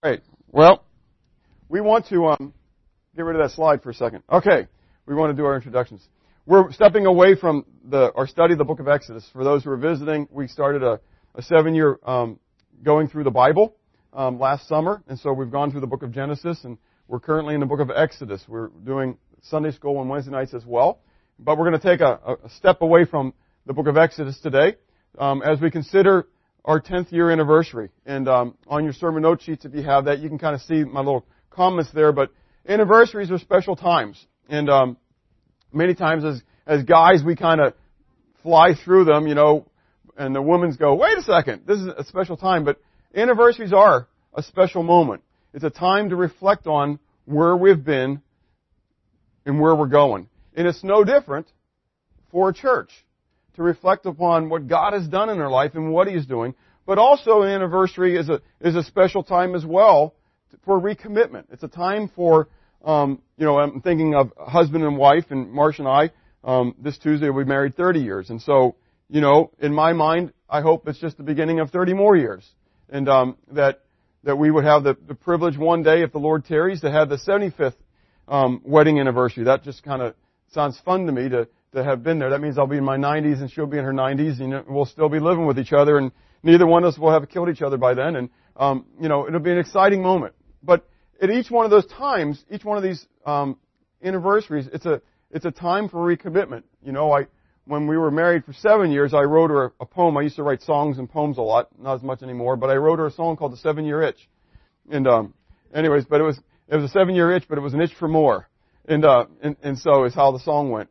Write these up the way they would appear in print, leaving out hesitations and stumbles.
Great. Well, we want to get rid of that slide for a second. Okay. We want to do our introductions. We're stepping away from our study of the book of Exodus. For those who are visiting, we started a 7-year going through the Bible last summer, and so we've gone through the book of Genesis, and we're currently in the book of Exodus. We're doing Sunday school on Wednesday nights as well, but we're going to take a step away from the book of Exodus today as we consider our 10th year anniversary. And on your sermon note sheets, if you have that, you can kind of see my little comments there. But anniversaries are special times, and many times as guys, we kind of fly through them, you know, and the women's go, wait a second, this is a special time. But anniversaries are a special moment. It's a time to reflect on where we've been and where we're going. And it's no different for a church to reflect upon what God has done in our life and what He's doing. But also an anniversary is a special time as well for recommitment. It's a time for, I'm thinking of husband and wife, and Marsh and I, this Tuesday we married 30 years. And so, you know, in my mind, I hope it's just the beginning of 30 more years. And that we would have the privilege one day, if the Lord tarries, to have the 75th wedding anniversary. That just kind of sounds fun to me to have been there. That means I'll be in my 90s and she'll be in her 90s, and we'll still be living with each other, and neither one of us will have killed each other by then. And, it'll be an exciting moment. But at each one of those times, each one of these anniversaries, it's a time for recommitment. You know, when we were married for 7 years, I wrote her a poem. I used to write songs and poems a lot, not as much anymore, but I wrote her a song called The 7-Year Itch. And anyways, but it was a 7-year itch, but it was an itch for more. And so is how the song went.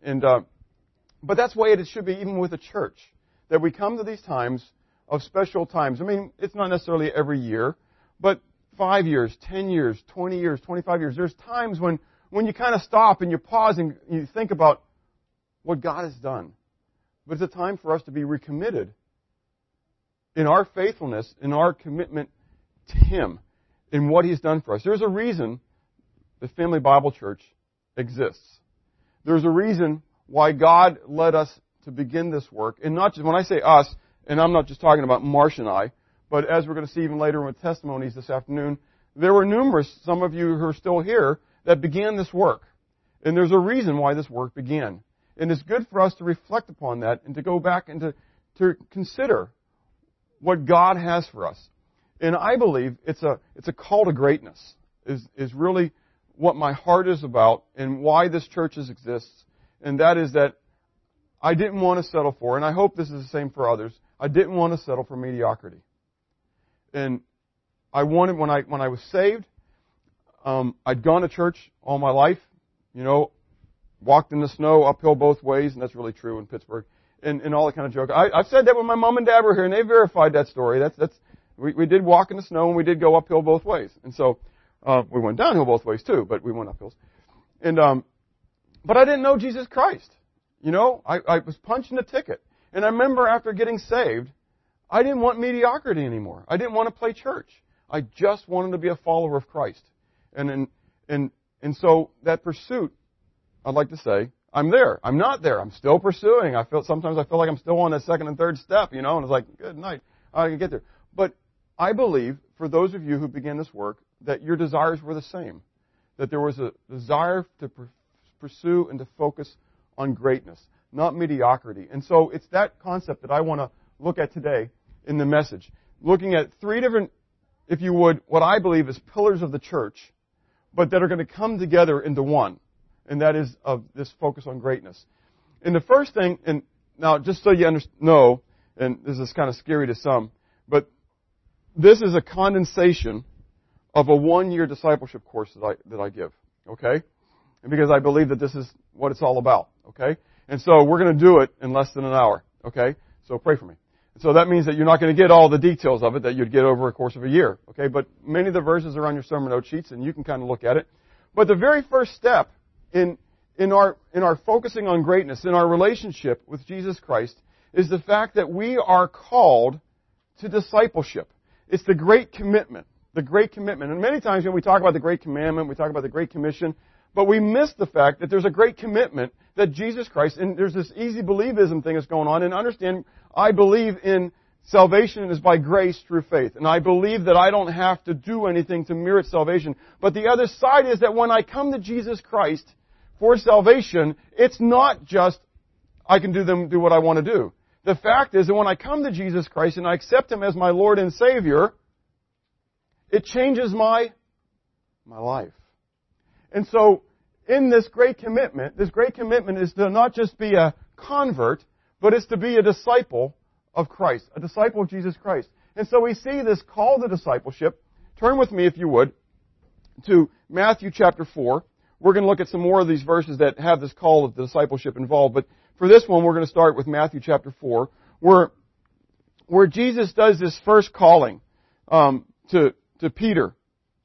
But that's the way it should be even with a church, that we come to these times of special times. I mean, it's not necessarily every year, but 5 years, 10 years, 20 years, 25 years. There's times when you kind of stop and you pause and you think about what God has done. But it's a time for us to be recommitted in our faithfulness, in our commitment to Him, in what He's done for us. There's a reason the Family Bible Church exists. There's a reason why God led us to begin this work. And not just, when I say us, and I'm not just talking about Marsh and I, but as we're going to see even later with testimonies this afternoon, there were numerous, some of you who are still here, that began this work. And there's a reason why this work began. And it's good for us to reflect upon that and to go back and to consider what God has for us. And I believe it's a call to greatness is really what my heart is about and why this church exists. And that is that I didn't want to settle for, and I hope this is the same for others, I didn't want to settle for mediocrity. And I wanted, when I was saved, I'd gone to church all my life, you know, walked in the snow uphill both ways, and that's really true in Pittsburgh, and all that kind of joke. I've said that when my mom and dad were here, and they verified that story. We did walk in the snow, and we did go uphill both ways. And so, we went downhill both ways too, but we went uphills. And, but I didn't know Jesus Christ. You know, I was punching a ticket. And I remember after getting saved, I didn't want mediocrity anymore. I didn't want to play church. I just wanted to be a follower of Christ. And so that pursuit, I'd like to say, I'm there. I'm not there. I'm still pursuing. Sometimes I feel like I'm still on that second and third step, you know, and it's like, good night. I can get there. But I believe, for those of you who began this work, that your desires were the same. That there was a desire to pursue and to focus on greatness, not mediocrity. And so it's that concept that I want to look at today in the message. Looking at 3 different, if you would, what I believe is pillars of the church, but that are going to come together into one. And that is of this focus on greatness. And the first thing, and now just so you know, and this is kind of scary to some, but this is a condensation of a 1-year discipleship course that I give. Okay? And because I believe that this is what it's all about. Okay? And so we're going to do it in less than an hour. Okay? So pray for me. So that means that you're not going to get all the details of it that you'd get over a course of a year. Okay? But many of the verses are on your sermon note sheets, and you can kind of look at it. But the very first step in our focusing on greatness, in our relationship with Jesus Christ, is the fact that we are called to discipleship. It's the Great Commitment. The Great Commitment. And many times when we talk about the Great Commandment, we talk about the Great Commission, but we miss the fact that there's a great commitment that Jesus Christ, and there's this easy believism thing that's going on, and understand, I believe in salvation is by grace through faith. And I believe that I don't have to do anything to merit salvation. But the other side is that when I come to Jesus Christ for salvation, it's not just I can do what I want to do. The fact is that when I come to Jesus Christ and I accept Him as my Lord and Savior, it changes my life. And so, in this great commitment is to not just be a convert, but it's to be a disciple of Christ, a disciple of Jesus Christ. And so we see this call to discipleship. Turn with me, if you would, to Matthew chapter 4. We're going to look at some more of these verses that have this call of discipleship involved. But for this one, we're going to start with Matthew chapter 4, where Jesus does this first calling to Peter.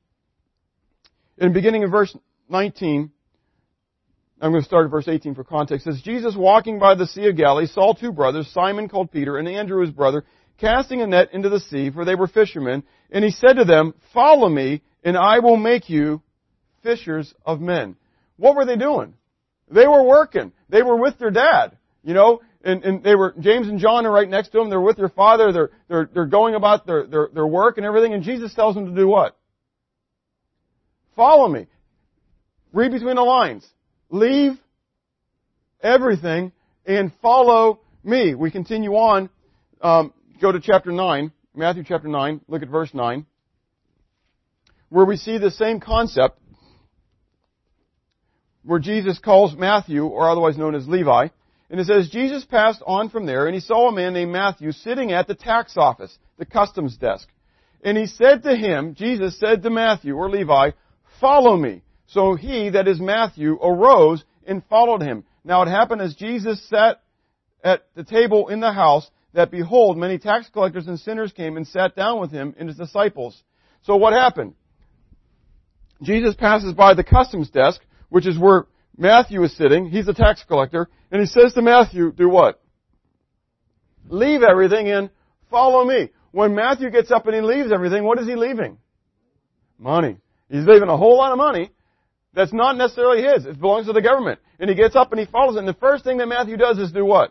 In beginning of verse 19, I'm going to start at verse 18 for context. It says, Jesus, walking by the Sea of Galilee, saw two brothers, Simon called Peter, and Andrew his brother, casting a net into the sea, for they were fishermen. And He said to them, follow me, and I will make you fishers of men. What were they doing? They were working. They were with their dad, and they were, James and John are right next to them. They're with their father. They're going about their work and everything. And Jesus tells them to do what? Follow me. Read between the lines. Leave everything and follow me. We continue on. Go to chapter 9, Matthew chapter 9. Look at verse 9, where we see the same concept, where Jesus calls Matthew, or otherwise known as Levi. And it says, Jesus passed on from there, and He saw a man named Matthew sitting at the tax office, the customs desk. And He said to him, Jesus said to Matthew, or Levi, follow me. So he, that is Matthew, arose and followed Him. Now it happened as Jesus sat at the table in the house, that behold, many tax collectors and sinners came and sat down with Him and His disciples. So what happened? Jesus passes by the customs desk, which is where Matthew is sitting. He's a tax collector. And He says to Matthew, do what? Leave everything and follow me. When Matthew gets up and he leaves everything, what is he leaving? Money. He's leaving a whole lot of money that's not necessarily his. It belongs to the government. And he gets up and he follows it. And the first thing that Matthew does is do what?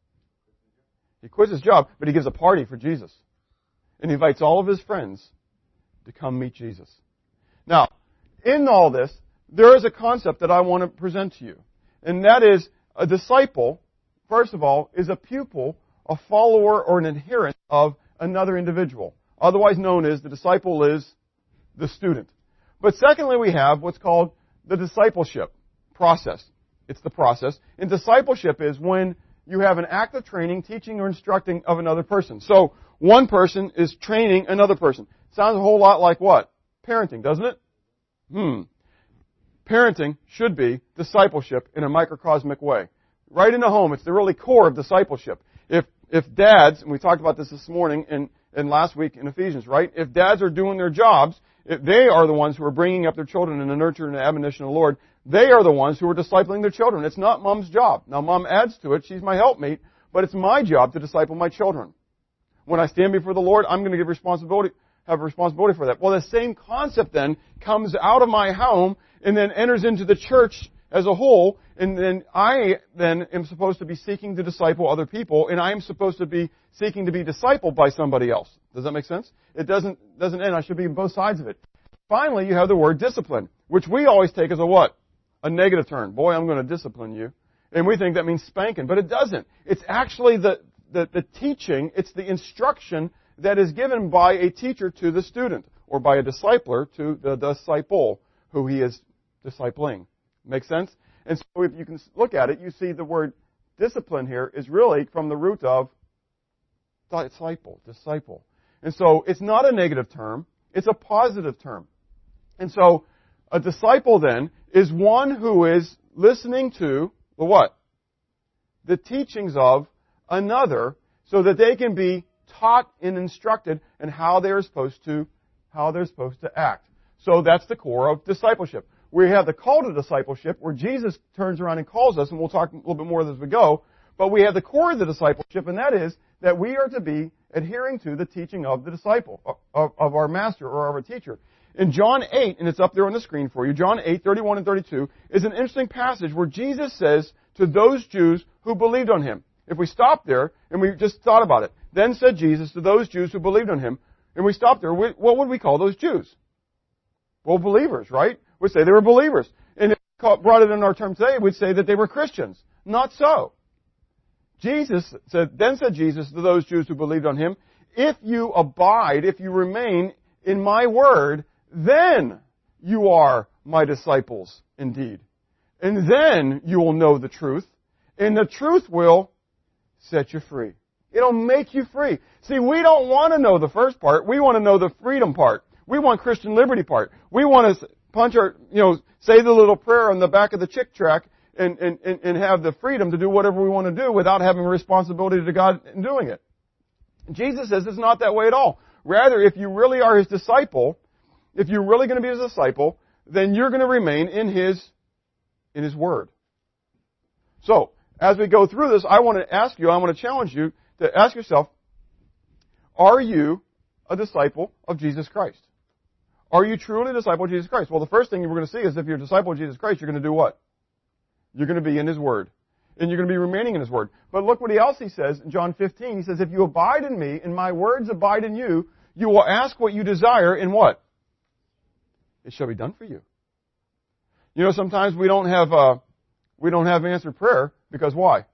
He quits his job, but he gives a party for Jesus. And he invites all of his friends to come meet Jesus. Now, in all this, there is a concept that I want to present to you. And that is, a disciple, first of all, is a pupil, a follower, or an adherent of another individual. Otherwise known as, the disciple is the student. But secondly, we have what's called the discipleship process. It's the process. And discipleship is when you have an active training, teaching, or instructing of another person. So, one person is training another person. Sounds a whole lot like what? Parenting, doesn't it? Parenting should be discipleship in a microcosmic way. Right in the home, it's the really core of discipleship. If dads, and we talked about this morning and last week in Ephesians, right? If dads are doing their jobs, if they are the ones who are bringing up their children in the nurture and the admonition of the Lord, they are the ones who are discipling their children. It's not mom's job. Now, mom adds to it. She's my helpmate, but it's my job to disciple my children. When I stand before the Lord, I'm going to have responsibility for that. Well, the same concept then comes out of my home and then enters into the church as a whole, and then I am supposed to be seeking to disciple other people, and I am supposed to be seeking to be discipled by somebody else. Does that make sense? It doesn't end. I should be on both sides of it. Finally, you have the word discipline, which we always take as a what? A negative term. Boy, I'm going to discipline you. And we think that means spanking, but it doesn't. It's actually the teaching, it's the instruction that is given by a teacher to the student, or by a discipler to the disciple who he is discipling. Make sense? And so if you can look at it, you see the word discipline here is really from the root of disciple. And so it's not a negative term, it's a positive term. And so a disciple then is one who is listening to the what? The teachings of another, so that they can be taught and instructed in how they're supposed to act. So that's the core of discipleship. We have the call to discipleship, where Jesus turns around and calls us, and we'll talk a little bit more as we go. But we have the core of the discipleship, and that is that we are to be adhering to the teaching of the disciple, of our master or of our teacher. In John 8, and it's up there on the screen for you, John 8, 31 and 32, is an interesting passage where Jesus says to those Jews who believed on Him, If we stop there and we just thought about it, then said Jesus to those Jews who believed on him, and we stopped there, what would we call those Jews? Well, believers, right? We'd say they were believers. And if we brought it in our term today, we'd say that they were Christians. Not so. Then said Jesus to those Jews who believed on him, if you abide, if you remain in my word, then you are my disciples indeed. And then you will know the truth, and the truth will set you free. It'll make you free. See, we don't want to know the first part. We want to know the freedom part. We want Christian liberty part. We want to say the little prayer on the back of the Chick tract and have the freedom to do whatever we want to do without having a responsibility to God in doing it. Jesus says it's not that way at all. Rather, if you really are His disciple, if you're really going to be His disciple, then you're going to remain in His Word. So, as we go through this, I want to challenge you to ask yourself, are you a disciple of Jesus Christ? Are you truly a disciple of Jesus Christ? Well, the first thing we're going to see is if you're a disciple of Jesus Christ, you're going to do what? You're going to be in His Word. And you're going to be remaining in His Word. But look what else He says in John 15. He says, if you abide in me, and my words abide in you, you will ask what you desire, and what? It shall be done for you. You know, sometimes we don't have answered prayer, because why?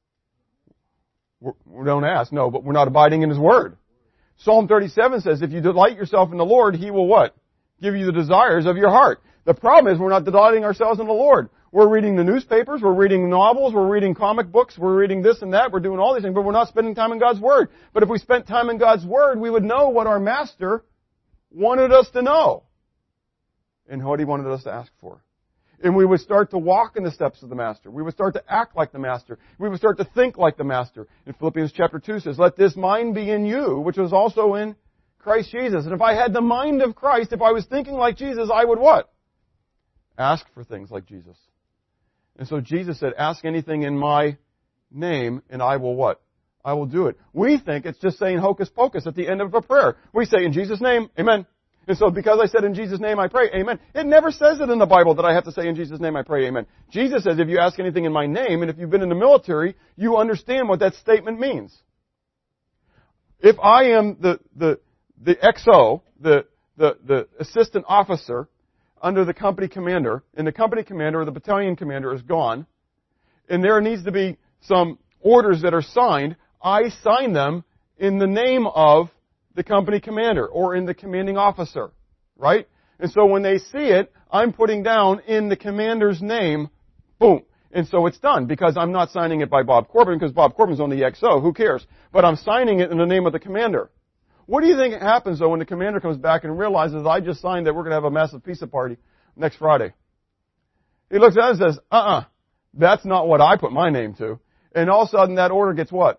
We don't ask, no, but we're not abiding in His Word. Psalm 37 says, if you delight yourself in the Lord, He will what? Give you the desires of your heart. The problem is we're not delighting ourselves in the Lord. We're reading the newspapers, we're reading novels, we're reading comic books, we're reading this and that, we're doing all these things, but we're not spending time in God's Word. But if we spent time in God's Word, we would know what our Master wanted us to know and what He wanted us to ask for. And we would start to walk in the steps of the Master. We would start to act like the Master. We would start to think like the Master. In Philippians chapter 2 says, let this mind be in you, which was also in Christ Jesus. And if I had the mind of Christ, if I was thinking like Jesus, I would what? Ask for things like Jesus. And so Jesus said, ask anything in my name, and I will what? I will do it. We think it's just saying hocus pocus at the end of a prayer. We say, in Jesus' name, amen. And so because I said in Jesus' name I pray, amen. It never says it in the Bible that I have to say in Jesus' name I pray, amen. Jesus says if you ask anything in my name, and if you've been in the military, you understand what that statement means. If I am the XO, the assistant officer under the company commander, and the company commander or the battalion commander is gone, and there needs to be some orders that are signed, I sign them in the name of the company commander or in the commanding officer, right? And so when they see it, I'm putting down in the commander's name, boom. And so it's done because I'm not signing it by Bob Corbin because Bob Corbin's on the XO. Who cares? But I'm signing it in the name of the commander. What do you think happens though when the commander comes back and realizes I just signed that we're going to have a massive pizza party next Friday? He looks at it and says, that's not what I put my name to. And all of a sudden that order gets what?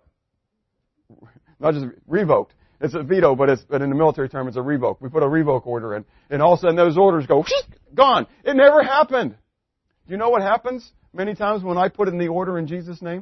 Not just revoked. It's a veto, but in the military term, it's a revoke. We put a revoke order in, and all of a sudden those orders go, gone. It never happened. Do you know what happens many times when I put in the order in Jesus' name?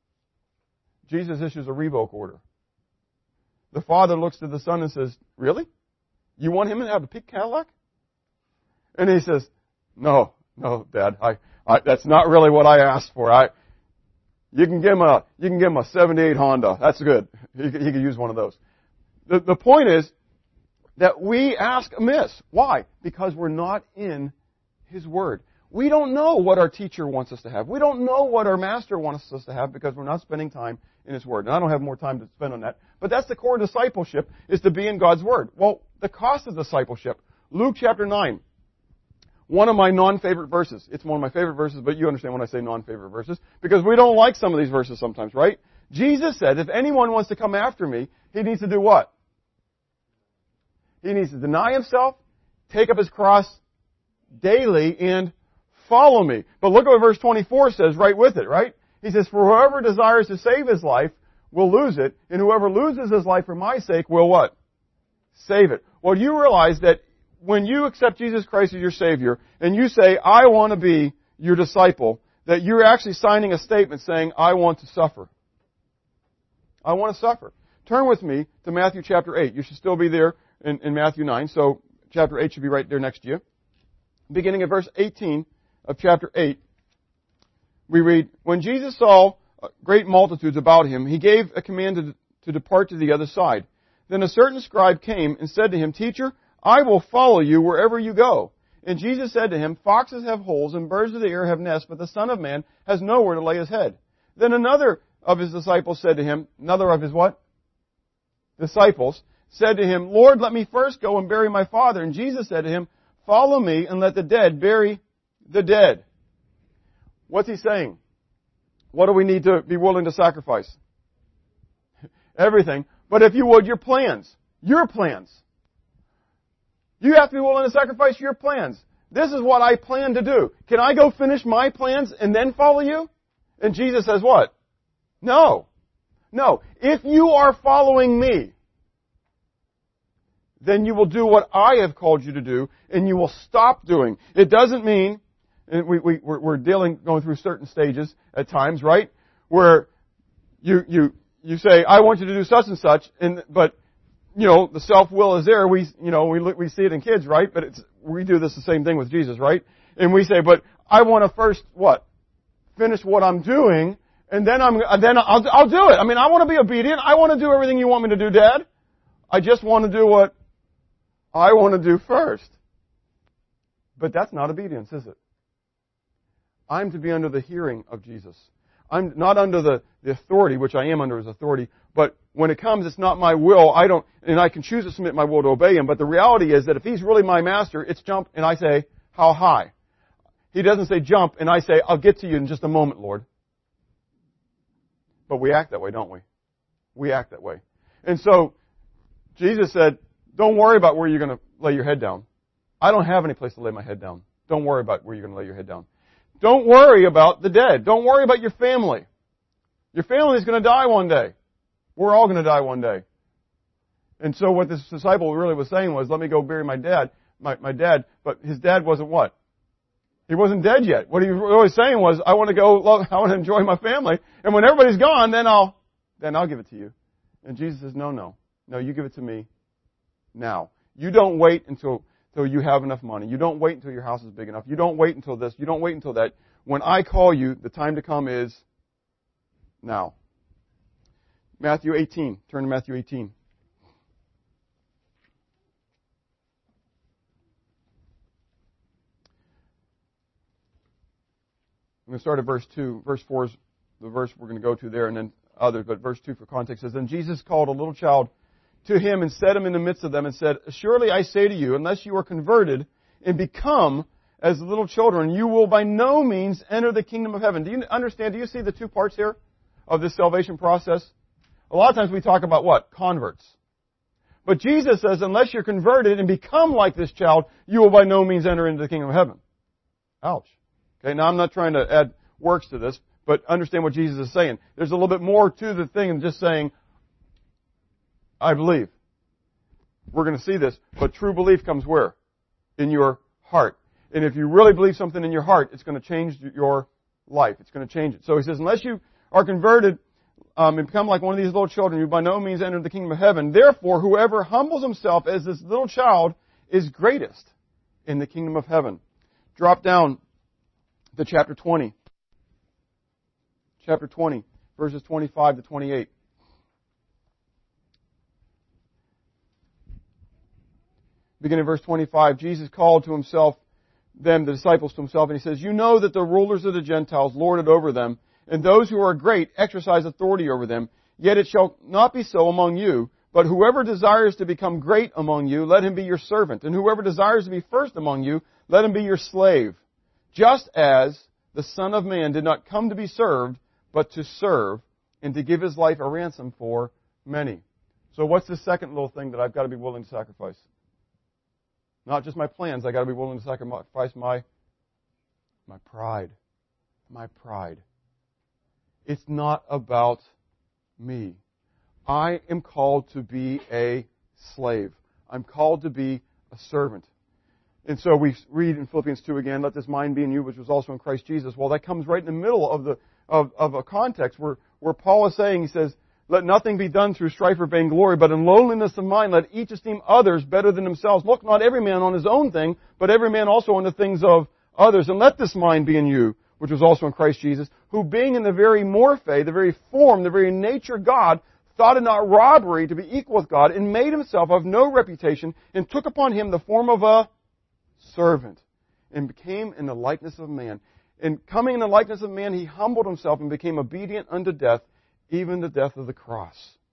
Jesus issues a revoke order. The Father looks to the Son and says, really? You want him to have a pink Cadillac? And he says, no, Dad, that's not really what I asked for. You can give him a 78 Honda. That's good. He could use one of those. The point is that we ask amiss. Why? Because we're not in His Word. We don't know what our teacher wants us to have. We don't know what our Master wants us to have because we're not spending time in His Word. And I don't have more time to spend on that. But that's the core of discipleship, is to be in God's Word. Well, the cost of discipleship. Luke chapter 9. One of my non-favorite verses. It's one of my favorite verses, but you understand when I say non-favorite verses. Because we don't like some of these verses sometimes, right? Jesus said, if anyone wants to come after me, he needs to do what? He needs to deny himself, take up his cross daily, and follow me. But look at what verse 24 says right with it, right? He says, for whoever desires to save his life will lose it, and whoever loses his life for my sake will what? Save it. Well, you realize that when you accept Jesus Christ as your Savior, and you say, I want to be your disciple, that you're actually signing a statement saying, I want to suffer. I want to suffer. Turn with me to Matthew chapter 8. You should still be there in Matthew 9, so chapter 8 should be right there next to you. Beginning at verse 18 of chapter 8, we read, when Jesus saw great multitudes about him, he gave a command to depart to the other side. Then a certain scribe came and said to him, Teacher, I will follow you wherever you go. And Jesus said to him, Foxes have holes and birds of the air have nests, but the Son of Man has nowhere to lay his head. Then another of his disciples said to him, another of his what? Disciples said to him, Lord, let me first go and bury my father. And Jesus said to him, Follow me and let the dead bury the dead. What's he saying? What do we need to be willing to sacrifice? Everything. But if you would, your plans. Your plans. You have to be willing to sacrifice your plans. This is what I plan to do. Can I go finish my plans and then follow you? And Jesus says what? No. No. If you are following me, then you will do what I have called you to do, and you will stop doing. It doesn't mean, and we're going through certain stages at times, right? Where you say, I want you to do such and such, but the self-will is there. We see it in kids, right? But we do the same thing with Jesus, right? And we say, but I want to first, what? Finish what I'm doing, and then I'll do it. I mean, I want to be obedient. I want to do everything you want me to do, Dad. I just want to do what I want to do first. But that's not obedience, is it? I'm to be under the hearing of Jesus. I'm not under the authority, which I am under his authority, but when it comes, it's not my will. And I can choose to submit my will to obey him, but the reality is that if he's really my master, it's jump, and I say, how high? He doesn't say jump, and I say, I'll get to you in just a moment, Lord. But we act that way, don't we? We act that way. And so, Jesus said, don't worry about where you're going to lay your head down. I don't have any place to lay my head down. Don't worry about where you're going to lay your head down. Don't worry about the dead. Don't worry about your family. Your family is going to die one day. We're all going to die one day. And so what this disciple really was saying was, let me go bury my dad, my dad, but his dad wasn't what? He wasn't dead yet. What he was saying was, I want to enjoy my family, and when everybody's gone, then I'll give it to you. And Jesus says, no, you give it to me now. You don't wait until you have enough money. You don't wait until your house is big enough. You don't wait until this. You don't wait until that. When I call you, the time to come is now. Matthew 18. Turn to Matthew 18. I'm going to start at verse 2. Verse 4 is the verse we're going to go to there, and then others. But verse 2 for context says, Then Jesus called a little child to him and set him in the midst of them and said, Surely I say to you, unless you are converted and become as little children, you will by no means enter the kingdom of heaven. Do you understand? Do you see the two parts here of this salvation process? A lot of times we talk about what? Converts. But Jesus says, unless you're converted and become like this child, you will by no means enter into the kingdom of heaven. Ouch. Okay, now I'm not trying to add works to this, but understand what Jesus is saying. There's a little bit more to the thing than just saying, I believe. We're going to see this, but true belief comes where? In your heart. And if you really believe something in your heart, it's going to change your life. It's going to change it. So he says, unless you are converted and become like one of these little children, you by no means enter the kingdom of heaven. Therefore, whoever humbles himself as this little child is greatest in the kingdom of heaven. Drop down to chapter 20. Chapter 20, verses 25 to 28. Beginning in verse 25, Jesus called to himself them, the disciples, to himself, and he says, You know that the rulers of the Gentiles lord it over them, and those who are great exercise authority over them. Yet it shall not be so among you. But whoever desires to become great among you, let him be your servant. And whoever desires to be first among you, let him be your slave. Just as the Son of Man did not come to be served, but to serve, and to give his life a ransom for many. So what's the second little thing that I've got to be willing to sacrifice? Not just my plans, I've got to be willing to sacrifice my pride. My pride. It's not about me. I am called to be a slave. I'm called to be a servant. And so we read in Philippians 2 again, let this mind be in you, which was also in Christ Jesus. Well, that comes right in the middle of a context where Paul is saying, he says, let nothing be done through strife or vainglory, but in lowliness of mind let each esteem others better than themselves. Look not every man on his own thing, but every man also on the things of others. And let this mind be in you, which was also in Christ Jesus, who being in the very morphe, the very form, the very nature God, thought it not robbery to be equal with God, and made himself of no reputation, and took upon him the form of a servant, and became in the likeness of man. And coming in the likeness of man, he humbled himself and became obedient unto death, even the death of the cross.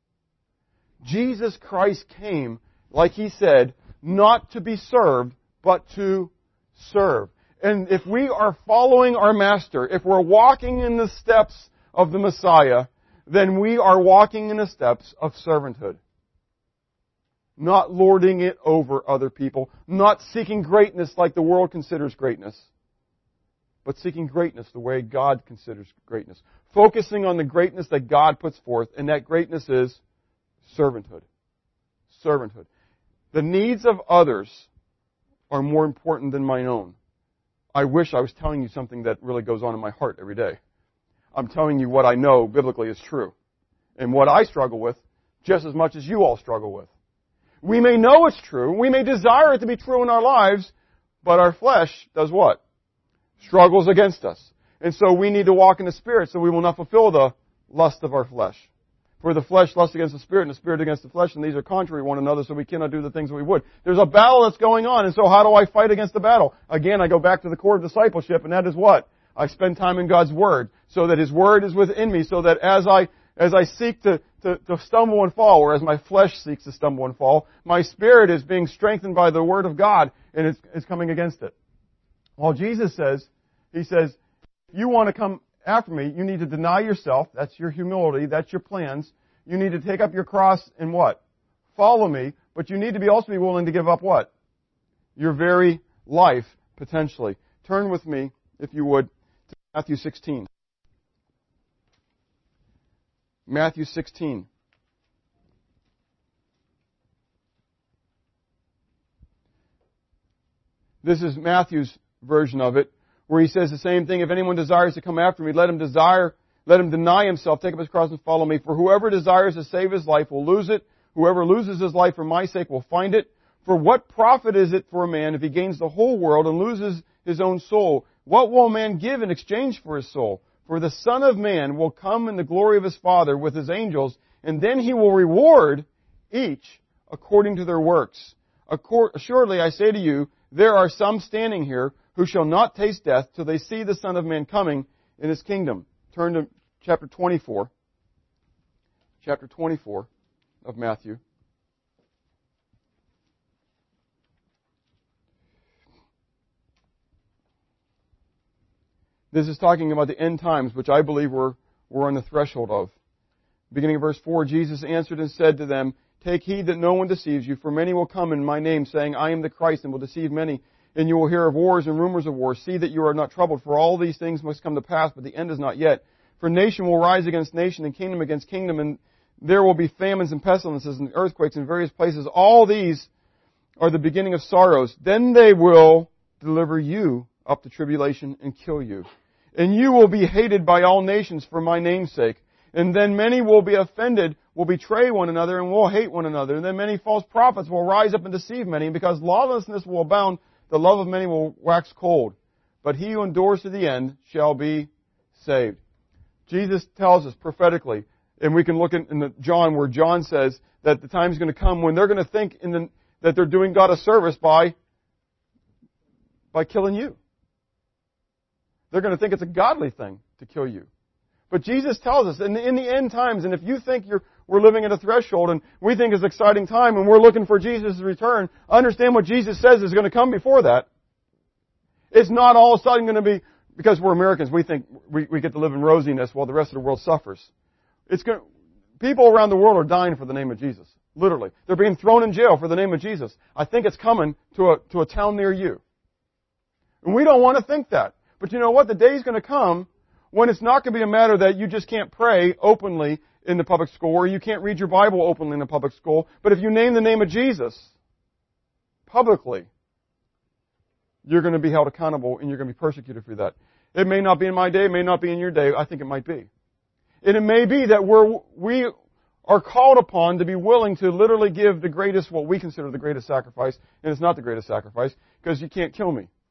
Jesus Christ came, like he said, not to be served, but to serve. And if we are following our Master, if we're walking in the steps of the Messiah, then we are walking in the steps of servanthood. Not lording it over other people, not seeking greatness like the world considers greatness, but seeking greatness the way God considers greatness. Focusing on the greatness that God puts forth, and that greatness is servanthood. Servanthood. The needs of others are more important than my own. I wish I was telling you something that really goes on in my heart every day. I'm telling you what I know biblically is true, and what I struggle with just as much as you all struggle with. We may know it's true, we may desire it to be true in our lives, but our flesh does what? Struggles against us. And so we need to walk in the Spirit so we will not fulfill the lust of our flesh. For the flesh lusts against the Spirit, and the Spirit against the flesh, and these are contrary to one another, so we cannot do the things that we would. There's a battle that's going on, and so how do I fight against the battle? Again, I go back to the core of discipleship, and that is what? I spend time in God's Word, so that His Word is within me, so that as I seek to stumble and fall, or as my flesh seeks to stumble and fall, my spirit is being strengthened by the Word of God, and it's coming against it. Well, Jesus says, He says, if you want to come after me, you need to deny yourself. That's your humility. That's your plans. You need to take up your cross and what? Follow me. But you need to also be willing to give up what? Your very life, potentially. Turn with me, if you would, to Matthew 16. Matthew 16. This is Matthew's version of it, where he says the same thing. If anyone desires to come after me, let him deny himself, take up his cross and follow me. For whoever desires to save his life will lose it. Whoever loses his life for my sake will find it. For what profit is it for a man if he gains the whole world and loses his own soul? What will a man give in exchange for his soul? For the Son of Man will come in the glory of his Father with his angels, and then he will reward each according to their works. Assuredly, I say to you, there are some standing here who shall not taste death till they see the Son of Man coming in His kingdom. Turn to chapter 24. Chapter 24 of Matthew. This is talking about the end times, which I believe we're on the threshold of. Beginning of verse 4, Jesus answered and said to them, take heed that no one deceives you, for many will come in my name, saying, I am the Christ, and will deceive many. And you will hear of wars and rumors of wars. See that you are not troubled, for all these things must come to pass, but the end is not yet. For nation will rise against nation, and kingdom against kingdom, and there will be famines and pestilences and earthquakes in various places. All these are the beginning of sorrows. Then they will deliver you up to tribulation and kill you. And you will be hated by all nations for my name's sake. And then many will be offended, will betray one another, and will hate one another. And then many false prophets will rise up and deceive many. And because lawlessness will abound, the love of many will wax cold. But he who endures to the end shall be saved. Jesus tells us prophetically, and we can look in John, where John says that the time is going to come when they're going to think that they're doing God a service by killing you. They're going to think it's a godly thing to kill you. But Jesus tells us, in the end times, and if you think we're living at a threshold and we think it's an exciting time and we're looking for Jesus' return, understand what Jesus says is going to come before that. It's not all of a sudden going to be, because we're Americans, we think we get to live in rosiness while the rest of the world suffers. People around the world are dying for the name of Jesus. Literally. They're being thrown in jail for the name of Jesus. I think it's coming to a town near you. And we don't want to think that. But you know what? The day's going to come when it's not going to be a matter that you just can't pray openly in the public school, or you can't read your Bible openly in the public school. But if you name the name of Jesus publicly, you're going to be held accountable and you're going to be persecuted for that. It may not be in my day, it may not be in your day. I think it might be. And it may be that we are called upon to be willing to literally give the greatest, what we consider the greatest sacrifice, and it's not the greatest sacrifice, because you can't kill me.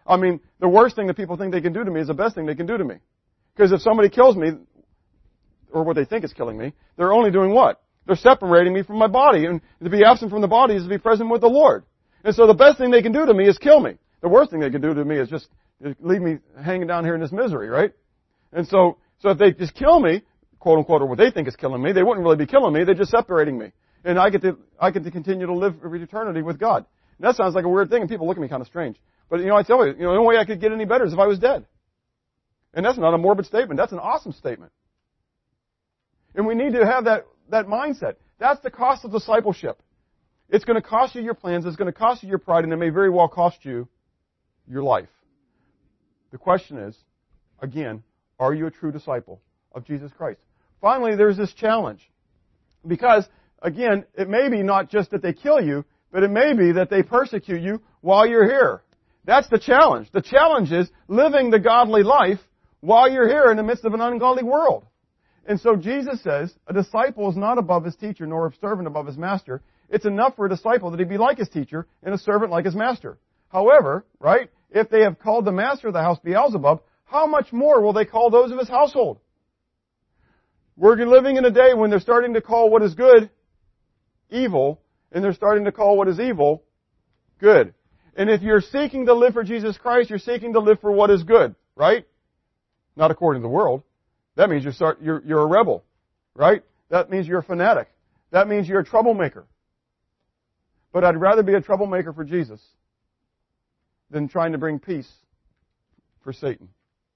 I mean, the worst thing that people think they can do to me is the best thing they can do to me. Because if somebody kills me, or what they think is killing me, they're only doing what? They're separating me from my body. And to be absent from the body is to be present with the Lord. And so the best thing they can do to me is kill me. The worst thing they can do to me is just leave me hanging down here in this misery, right? And so if they just kill me, quote unquote, or what they think is killing me, they wouldn't really be killing me, they're just separating me. And I get to continue to live for eternity with God. And that sounds like a weird thing, and people look at me kind of strange. But, I tell you, the only way I could get any better is if I was dead. And that's not a morbid statement. That's an awesome statement. And we need to have that mindset. That's the cost of discipleship. It's going to cost you your plans, it's going to cost you your pride, and it may very well cost you your life. The question is, again, are you a true disciple of Jesus Christ? Finally, there's this challenge. Because, again, it may be not just that they kill you, but it may be that they persecute you while you're here. That's the challenge. The challenge is living the godly life while you're here in the midst of an ungodly world. And so Jesus says, a disciple is not above his teacher, nor a servant above his master. It's enough for a disciple that he be like his teacher and a servant like his master. However, right, if they have called the master of the house Beelzebub, how much more will they call those of his household? We're living in a day when they're starting to call what is good evil, and they're starting to call what is evil good. And if you're seeking to live for Jesus Christ, you're seeking to live for what is good, right? Not according to the world. That means you're a rebel, right? That means you're a fanatic. That means you're a troublemaker. But I'd rather be a troublemaker for Jesus than trying to bring peace for Satan.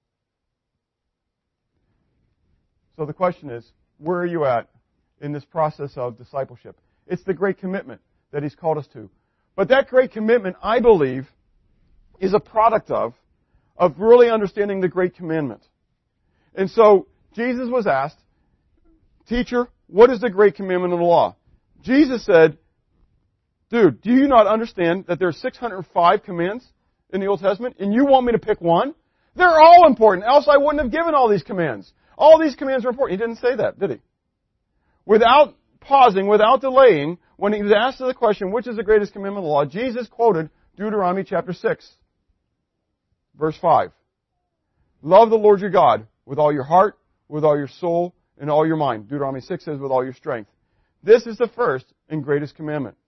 So the question is, where are you at in this process of discipleship? It's the great commitment that He's called us to. But that great commitment, I believe, is a product of really understanding the great commandment. And so, Jesus was asked, Teacher, what is the great commandment of the law? Jesus said, Dude, do you not understand that there are 605 commands in the Old Testament, and you want me to pick one? They're all important, else I wouldn't have given all these commands. All these commands are important. He didn't say that, did he? Without pausing, without delaying, when he was asked the question, which is the greatest commandment of the law, Jesus quoted Deuteronomy chapter 6, verse 5. Love the Lord your God with all your heart, with all your soul, and all your mind. Deuteronomy 6 says with all your strength. This is the first and greatest commandment.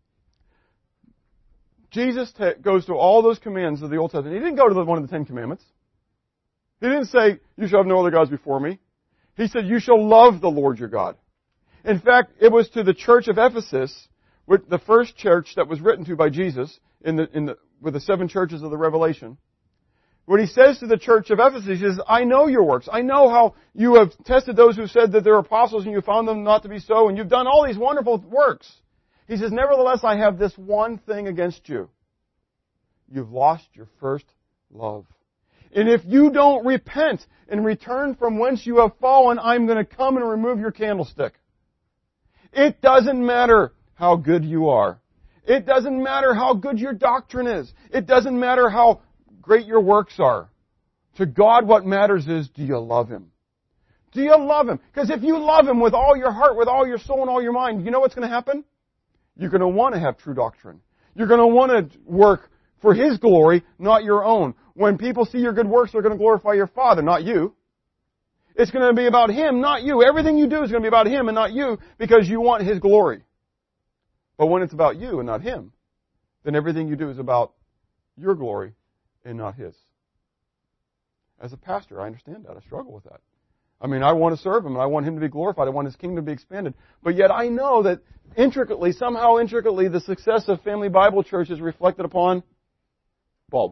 Jesus goes to all those commands of the Old Testament. He didn't go to one of the 10 commandments. He didn't say, you shall have no other gods before me. He said, you shall love the Lord your God. In fact, it was to the church of Ephesus, the first church that was written to by Jesus with the 7 churches of the Revelation. When he says to the church of Ephesus, he says, I know your works. I know how you have tested those who said that they're apostles and you found them not to be so, and you've done all these wonderful works. He says, nevertheless, I have this one thing against you. You've lost your first love. And if you don't repent and return from whence you have fallen, I'm going to come and remove your candlestick. It doesn't matter how good you are. It doesn't matter how good your doctrine is. It doesn't matter how great your works are. To God, what matters is, do you love Him? Do you love Him? Because if you love Him with all your heart, with all your soul, and all your mind, you know what's going to happen? You're going to want to have true doctrine. You're going to want to work for His glory, not your own. When people see your good works, they're going to glorify your Father, not you. It's going to be about Him, not you. Everything you do is going to be about Him and not you because you want His glory. But when it's about you and not Him, then everything you do is about your glory and not His. As a pastor, I understand that. I struggle with that. I mean, I want to serve Him and I want Him to be glorified. I want His kingdom to be expanded. But yet I know that somehow intricately, the success of Family Bible Church is reflected upon Bob.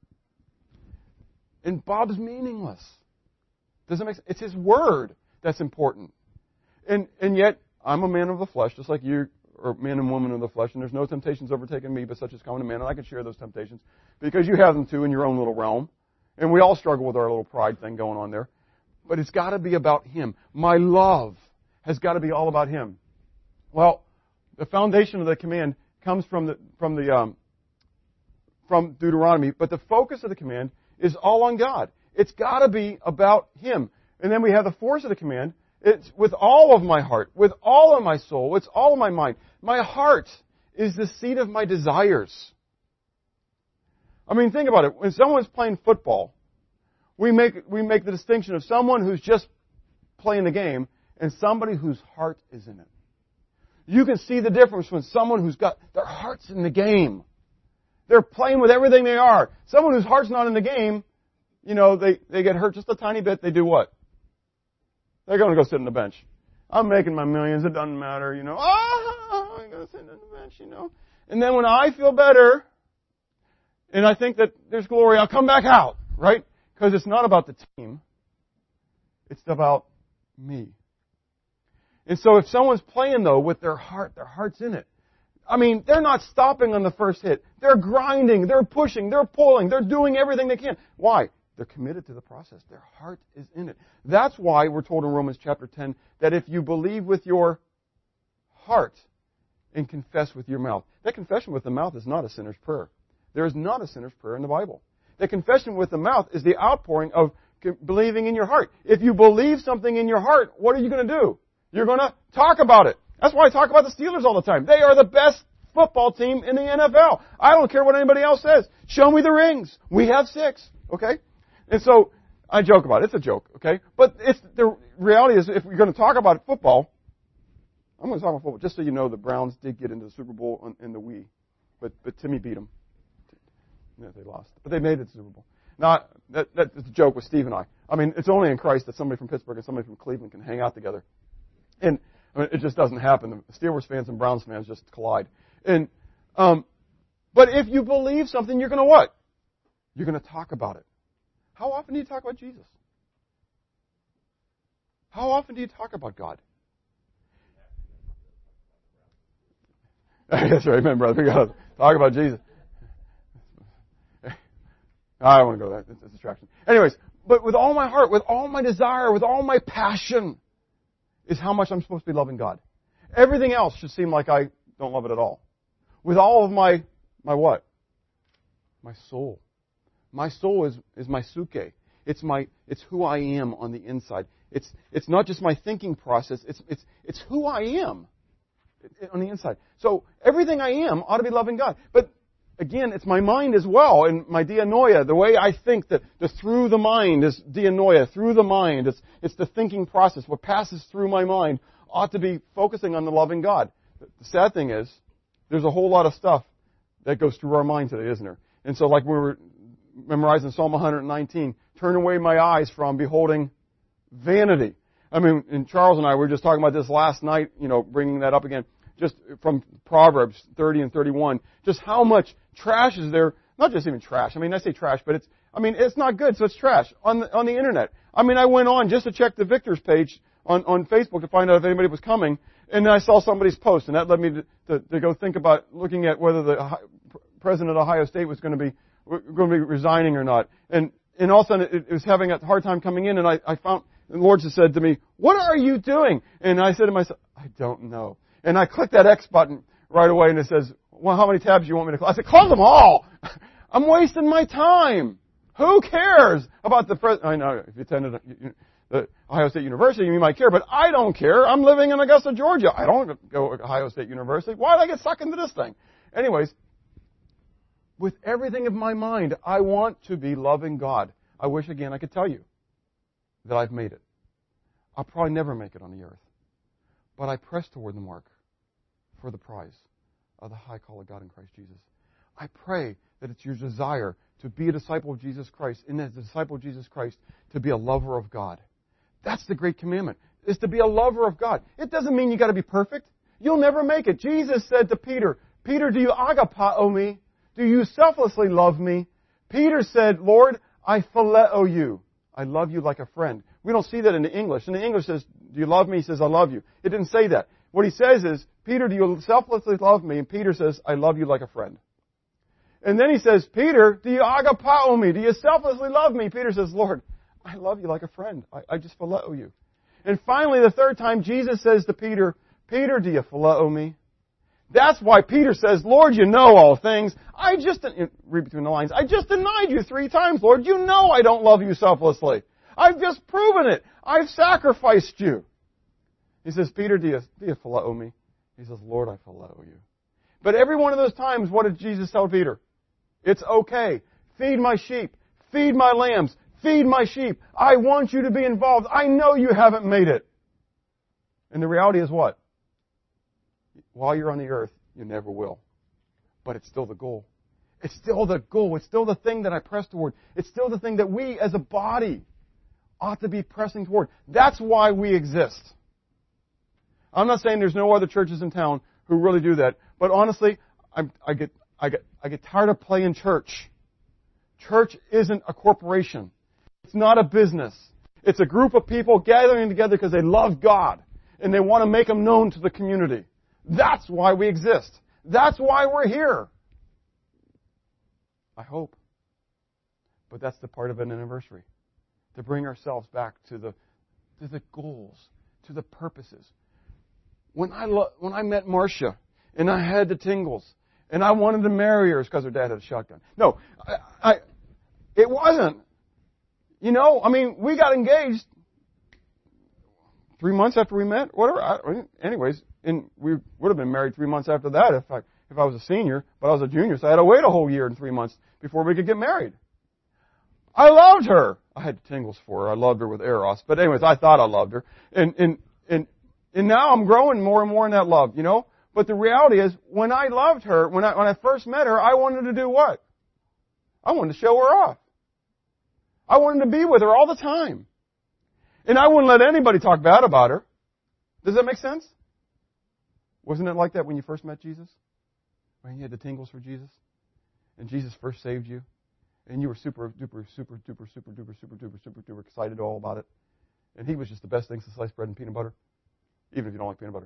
And Bob's meaningless. Doesn't make sense. It's His Word that's important. And yet, I'm a man of the flesh, just like you are man and woman of the flesh, and there's no temptations overtaken me, but such as common to man, and I can share those temptations, because you have them too in your own little realm. And we all struggle with our little pride thing going on there. But it's got to be about Him. My love has got to be all about Him. Well, the foundation of the command comes from Deuteronomy, but the focus of the command is all on God. It's got to be about Him. And then we have the force of the command. It's with all of my heart, with all of my soul, it's all of my mind. My heart is the seat of my desires. I mean, think about it. When someone's playing football, we make the distinction of someone who's just playing the game and somebody whose heart is in it. You can see the difference when someone who's got their heart's in the game. They're playing with everything they are. Someone whose heart's not in the game, they get hurt just a tiny bit, they do what? They're going to go sit on the bench. I'm making my millions, it doesn't matter, I'm going to sit on the bench, And then when I feel better, and I think that there's glory, I'll come back out, right? Because it's not about the team. It's about me. And so if someone's playing, though, with their heart's in it. I mean, they're not stopping on the first hit. They're grinding, they're pushing, they're pulling, they're doing everything they can. Why? They're committed to the process. Their heart is in it. That's why we're told in Romans chapter 10 that if you believe with your heart and confess with your mouth. That confession with the mouth is not a sinner's prayer. There is not a sinner's prayer in the Bible. The confession with the mouth is the outpouring of believing in your heart. If you believe something in your heart, what are you going to do? You're going to talk about it. That's why I talk about the Steelers all the time. They are the best football team in the NFL. I don't care what anybody else says. Show me the rings. We have 6. Okay? And so, I joke about it. It's a joke. Okay? But the reality is, if we're going to talk about football, I'm going to talk about football. Just so you know, the Browns did get into the Super Bowl in the Wii. But Timmy beat them. Yeah, they lost. But they made it to the Super Bowl. Now, that's a joke with Steve and I. I mean, it's only in Christ that somebody from Pittsburgh and somebody from Cleveland can hang out together. And it just doesn't happen. The Steelers fans and Browns fans just collide. And but if you believe something, you're going to what? You're going to talk about it. How often do you talk about Jesus? How often do you talk about God? That's right, man, brother. We got to talk about Jesus. I don't want to go there. It's a distraction. Anyways, but with all my heart, with all my desire, with all my passion, is how much I'm supposed to be loving God. Everything else should seem like I don't love it at all. With all of my what? My soul. My soul is my suke. It's who I am on the inside. It's not just my thinking process. It's who I am on the inside. So everything I am ought to be loving God. But again, it's my mind as well, and my dianoia, the way I think, that the through the mind is dianoia, through the mind. It's the thinking process. What passes through my mind ought to be focusing on the loving God. The sad thing is, there's a whole lot of stuff that goes through our mind today, isn't there? And so like we were memorizing Psalm 119, turn away my eyes from beholding vanity. I mean, and Charles and I were just talking about this last night, bringing that up again, just from Proverbs 30 and 31, just how much trash is there, not just even trash. I mean, I say trash, but it's not good, so it's trash on the internet. I mean, I went on just to check the Victor's page on Facebook to find out if anybody was coming, and I saw somebody's post, and that led me to go think about looking at whether the president of Ohio State was going to be resigning or not. And all of a sudden, it was having a hard time coming in, and I found, the Lord just said to me, "What are you doing?" And I said to myself, "I don't know." And I clicked that X button right away, and it says, "Well, how many tabs do you want me to close?" I said, "Close them all! I'm wasting my time. Who cares about the president?" I know, if you attended the Ohio State University, you might care, but I don't care. I'm living in Augusta, Georgia. I don't go to Ohio State University. Why did I get sucked into this thing? Anyways, with everything of my mind, I want to be loving God. I wish, again, I could tell you that I've made it. I'll probably never make it on the earth. But I press toward the mark for the prize of the high call of God in Christ Jesus. I pray that it's your desire to be a disciple of Jesus Christ, and as a disciple of Jesus Christ, to be a lover of God. That's the great commandment, is to be a lover of God. It doesn't mean you got to be perfect. You'll never make it. Jesus said to Peter, "Peter, do you agapao me? Do you selflessly love me?" Peter said, "Lord, I phileo you. I love you like a friend." We don't see that in the English. In the English it says, "Do you love me?" He says, "I love you." It didn't say that. What he says is, "Peter, do you selflessly love me?" And Peter says, "I love you like a friend." And then he says, "Peter, do you agapao me? Do you selflessly love me?" Peter says, "Lord, I love you like a friend. I just phileo you." And finally, the third time, Jesus says to Peter, "Peter, do you phileo me?" That's why Peter says, "Lord, you know all things. Read between the lines, I just denied you 3 times, Lord. You know I don't love you selflessly. I've just proven it. I've sacrificed you." He says, "Peter, do you phileo me?" He says, "Lord, I phileo you." But every one of those times, what did Jesus tell Peter? It's okay. feed my sheep, feed my lambs, feed my sheep. I want you to be involved. I know you haven't made it. And the reality is what? While you're on the earth, you never will. But it's still the goal. It's still the goal. It's still the thing that I press toward. It's still the thing that we as a body ought to be pressing toward. That's why we exist. I'm not saying there's no other churches in town who really do that, but honestly, I get tired of playing church. Church isn't a corporation. It's not a business. It's a group of people gathering together because they love God and they want to make Him known to the community. That's why we exist. That's why we're here. I hope. But that's the part of an anniversary. To bring ourselves back to the goals, to the purposes. When I met Marcia and I had the tingles and I wanted to marry her because her dad had a shotgun. No, it wasn't. You know, I mean, we got engaged 3 months after we met, whatever. Anyways, and we would have been married 3 months after that if I was a senior, but I was a junior, so I had to wait a whole year and 3 months before we could get married. I loved her. I had tingles for her. I loved her with eros. But anyways, I thought I loved her. And now I'm growing more and more in that love, you know? But the reality is, when I loved her, when I first met her, I wanted to do what? I wanted to show her off. I wanted to be with her all the time. And I wouldn't let anybody talk bad about her. Does that make sense? Wasn't it like that when you first met Jesus? When you had the tingles for Jesus? And Jesus first saved you? And you were super duper excited all about it. And He was just the best thing since sliced bread and peanut butter. Even if you don't like peanut butter.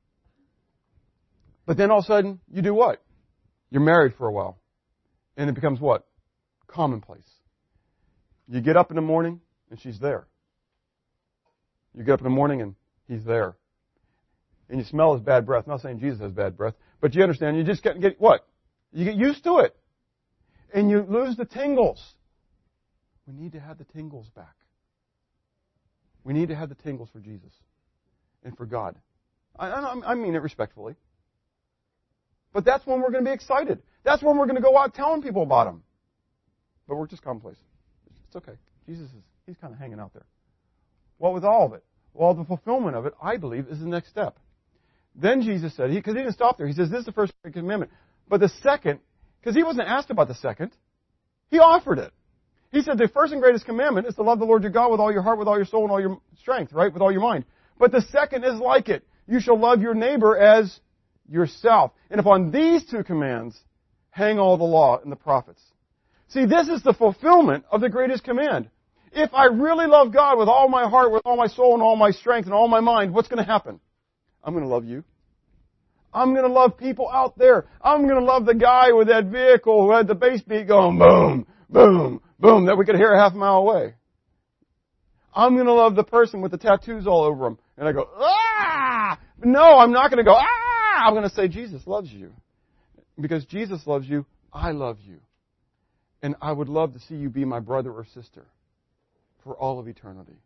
But then all of a sudden, you do what? You're married for a while. And it becomes what? Commonplace. You get up in the morning, and she's there. You get up in the morning, and He's there. And you smell His bad breath. I'm not saying Jesus has bad breath. But you understand, you just get what? You get used to it. And you lose the tingles. We need to have the tingles back. We need to have the tingles for Jesus and for God. I mean it respectfully. But that's when we're going to be excited. That's when we're going to go out telling people about Him. But we're just commonplace. It's okay. He's kind of hanging out there. Well, with all of it, well, the fulfillment of it, I believe, is the next step. Then Jesus said, because he didn't stop there. He says, this is the first commandment. But the second, because He wasn't asked about the second, He offered it. He said the first and greatest commandment is to love the Lord your God with all your heart, with all your soul, and all your strength, right? With all your mind. But the second is like it. You shall love your neighbor as yourself. And upon these two commands hang all the law and the prophets. See, this is the fulfillment of the greatest command. If I really love God with all my heart, with all my soul, and all my strength, and all my mind, what's going to happen? I'm going to love you. I'm going to love people out there. I'm going to love the guy with that vehicle who had the bass beat going boom, boom, boom, that we could hear a half mile away. I'm going to love the person with the tattoos all over him. And I go, ah! No, I'm not going to go, ah! I'm going to say, Jesus loves you. Because Jesus loves you, I love you. And I would love to see you be my brother or sister for all of eternity.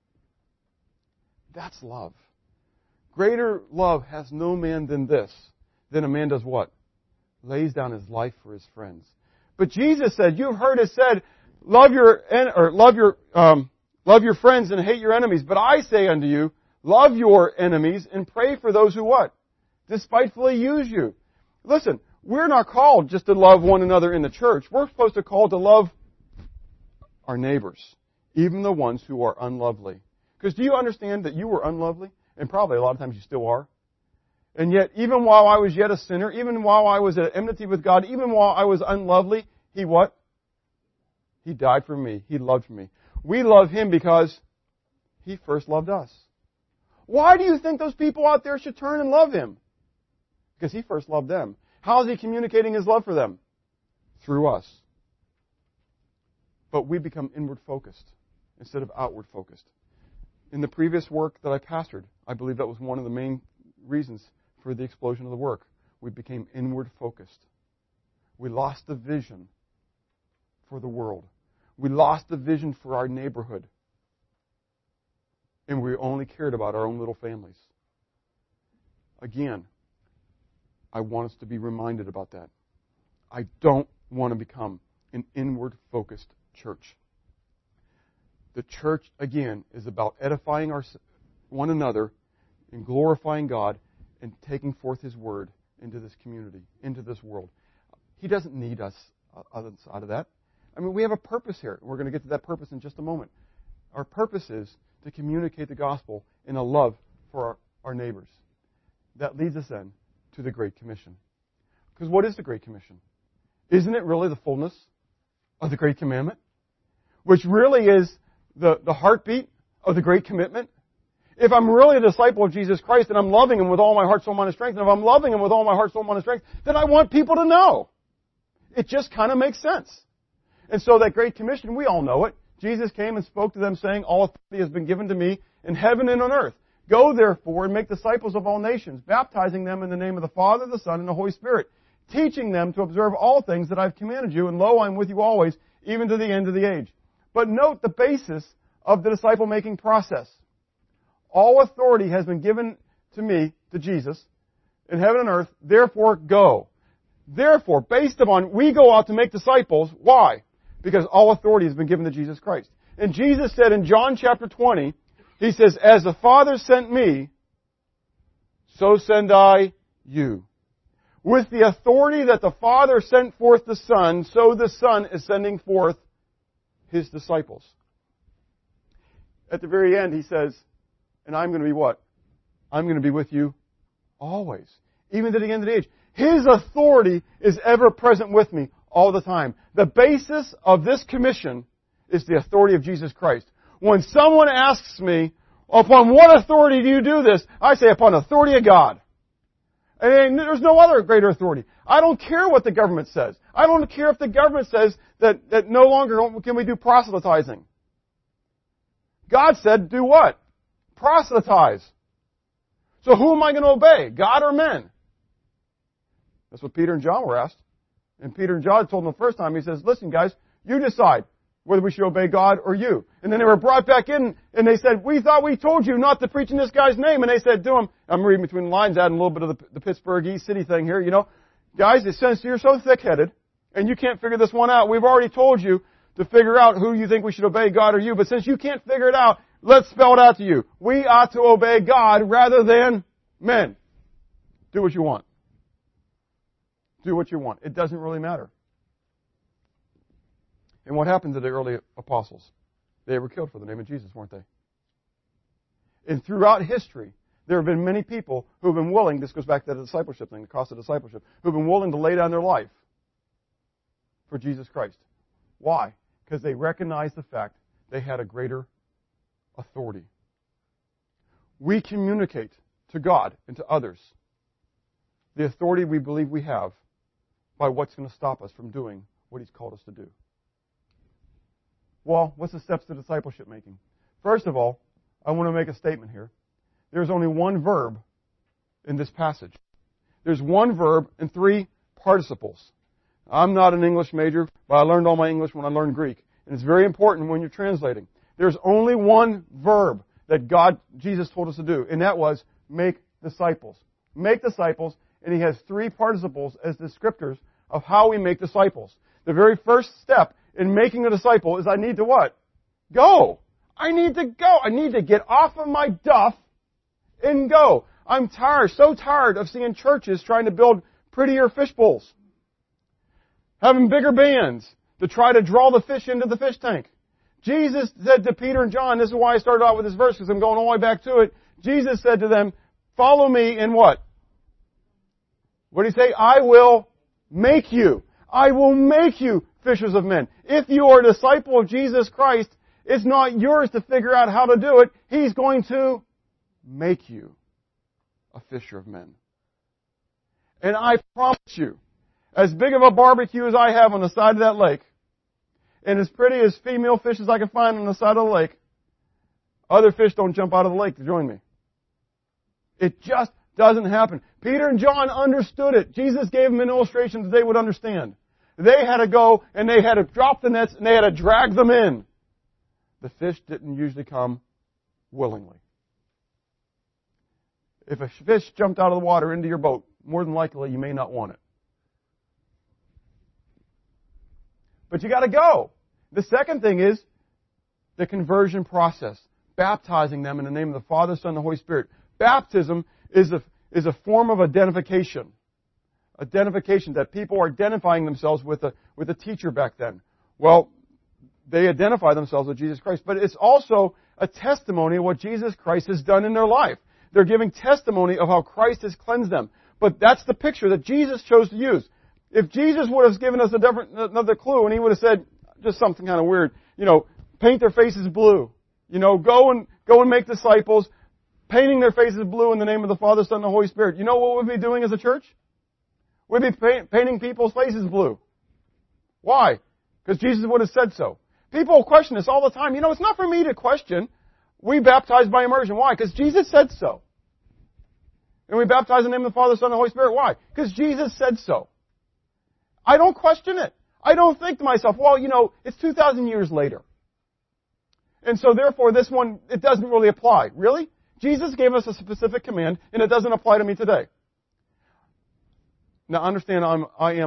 That's love. Greater love has no man than this. Then a man does what? Lays down his life for his friends. But Jesus said, you've heard it said, love your friends and hate your enemies. But I say unto you, love your enemies and pray for those who what? Despitefully use you. Listen, we're not called just to love one another in the church. We're supposed to call to love our neighbors, even the ones who are unlovely. Because do you understand that you were unlovely? And probably a lot of times you still are. And yet, even while I was yet a sinner, even while I was at enmity with God, even while I was unlovely, He what? He died for me. He loved me. We love Him because He first loved us. Why do you think those people out there should turn and love Him? Because He first loved them. How is He communicating His love for them? Through us. But we become inward focused instead of outward focused. In the previous work that I pastored, I believe that was one of the main reasons for the explosion of the work. We became inward focused. We lost the vision for the world. We lost the vision for our neighborhood. And we only cared about our own little families. Again, I want us to be reminded about that. I don't want to become an inward-focused church. The church, again, is about edifying one another and glorifying God and taking forth His Word into this community, into this world. He doesn't need us outside of that. I mean, we have a purpose here. We're going to get to that purpose in just a moment. Our purpose is to communicate the gospel in a love for our neighbors. That leads us then to the Great Commission. Because what is the Great Commission? Isn't it really the fullness of the Great Commandment? Which really is the heartbeat of the Great Commitment? If I'm really a disciple of Jesus Christ and I'm loving Him with all my heart, soul, mind, and strength, and if I'm loving Him with all my heart, soul, mind, and strength, then I want people to know. It just kind of makes sense. And so that Great Commission, we all know it. Jesus came and spoke to them saying, all authority has been given to me in heaven and on earth. Go therefore and make disciples of all nations, baptizing them in the name of the Father, the Son, and the Holy Spirit, teaching them to observe all things that I've commanded you, and lo, I'm with you always, even to the end of the age. But note the basis of the disciple-making process. All authority has been given to me, to Jesus, in heaven and earth, therefore go. Therefore, based upon, we go out to make disciples. Why? Because all authority has been given to Jesus Christ. And Jesus said in John chapter 20, He says, as the Father sent me, so send I you. With the authority that the Father sent forth the Son, so the Son is sending forth His disciples. At the very end, He says, and I'm going to be what? I'm going to be with you always, even to the end of the age. His authority is ever present with me all the time. The basis of this commission is the authority of Jesus Christ. When someone asks me, upon what authority do you do this? I say, upon the authority of God. And there's no other greater authority. I don't care what the government says. I don't care if the government says that no longer can we do proselytizing. God said, do what? Proselytize. So who am I going to obey? God or men? That's what Peter and John were asked. And Peter and John told them the first time, he says, listen guys, you decide whether we should obey God or you. And then they were brought back in and they said, we thought we told you not to preach in this guy's name. And they said to him, I'm reading between the lines, adding a little bit of the Pittsburgh East City thing here, guys, since you're so thick-headed and you can't figure this one out, we've already told you to figure out who you think we should obey, God or you. But since you can't figure it out, let's spell it out to you. We ought to obey God rather than men. Do what you want. Do what you want. It doesn't really matter. And what happened to the early apostles? They were killed for the name of Jesus, weren't they? And throughout history, there have been many people who have been willing, this goes back to the discipleship thing, the cost of discipleship, who have been willing to lay down their life for Jesus Christ. Why? Because they recognized the fact they had a greater authority. We communicate to God and to others the authority we believe we have by what's going to stop us from doing what He's called us to do. Well, what's the steps to discipleship making? First of all, I want to make a statement here. There's only one verb in this passage. There's one verb and three participles. I'm not an English major, but I learned all my English when I learned Greek. And it's very important when you're translating. There's only one verb that Jesus told us to do, and that was make disciples. Make disciples, and He has three participles as descriptors of how we make disciples. The very first step in making a disciple is I need to what? Go. I need to go. I need to get off of my duff and go. I'm so tired of seeing churches trying to build prettier fish bowls. Having bigger bands to try to draw the fish into the fish tank. Jesus said to Peter and John, this is why I started out with this verse because I'm going all the way back to it. Jesus said to them, follow me in what? What did He say? I will make you. I will make you fishers of men. If you are a disciple of Jesus Christ, it's not yours to figure out how to do it. He's going to make you a fisher of men. And I promise you, as big of a barbecue as I have on the side of that lake, and as pretty as female fish as I can find on the side of the lake, other fish don't jump out of the lake to join me. It just doesn't happen. Peter and John understood it. Jesus gave them an illustration that they would understand. They had to go and they had to drop the nets and they had to drag them in. The fish didn't usually come willingly. If a fish jumped out of the water into your boat, more than likely you may not want it. But you got to go. The second thing is the conversion process, baptizing them in the name of the Father, Son, and the Holy Spirit. Baptism is a form of identification. Identification, that people are identifying themselves with a teacher back then. Well, they identify themselves with Jesus Christ, but it's also a testimony of what Jesus Christ has done in their life. They're giving testimony of how Christ has cleansed them. But that's the picture that Jesus chose to use. If Jesus would have given us another clue, and he would have said just something kind of weird, paint their faces blue, go and make disciples, painting their faces blue in the name of the Father, Son, and the Holy Spirit. You know what we'd be doing as a church? We'd be painting people's faces blue. Why? Because Jesus would have said so. People question this all the time. It's not for me to question. We baptize by immersion. Why? Because Jesus said so. And we baptize in the name of the Father, Son, and the Holy Spirit. Why? Because Jesus said so. I don't question it. I don't think to myself, well, it's 2,000 years later. And so therefore this one, it doesn't really apply. Really? Jesus gave us a specific command, and it doesn't apply to me today. Now understand, I'm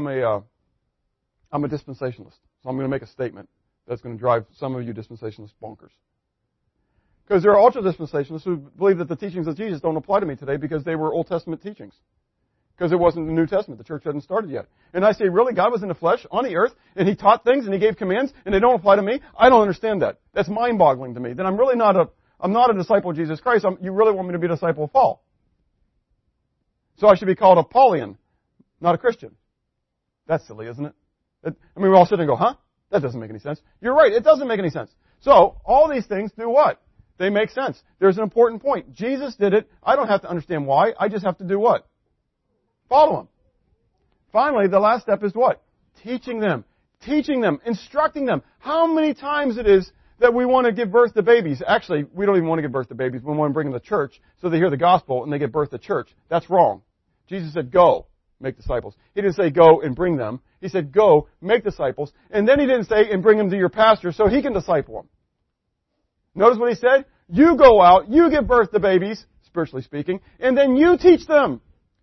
a dispensationalist. So I'm going to make a statement that's going to drive some of you dispensationalists bonkers. Because there are ultra-dispensationalists who believe that the teachings of Jesus don't apply to me today because they were Old Testament teachings. Because it wasn't the New Testament. The church hadn't started yet. And I say, really? God was in the flesh, on the earth, and He taught things, and He gave commands, and they don't apply to me? I don't understand that. That's mind-boggling to me. Then I'm really not a disciple of Jesus Christ. You really want me to be a disciple of Paul. So I should be called a Paulian, not a Christian. That's silly, isn't it? We all sit and go, huh? That doesn't make any sense. You're right, it doesn't make any sense. So, all these things do what? They make sense. There's an important point. Jesus did it. I don't have to understand why. I just have to do what? Follow Him. Finally, the last step is what? Teaching them. Teaching them. Instructing them. How many times it is that we want to give birth to babies. Actually, we don't even want to give birth to babies. We want to bring them to church so they hear the gospel and they give birth to church. That's wrong. Jesus said, go, make disciples. He didn't say go and bring them. He said go, make disciples. And then He didn't say and bring them to your pastor so he can disciple them. Notice what He said? You go out, you give birth to babies, spiritually speaking, and then you teach them.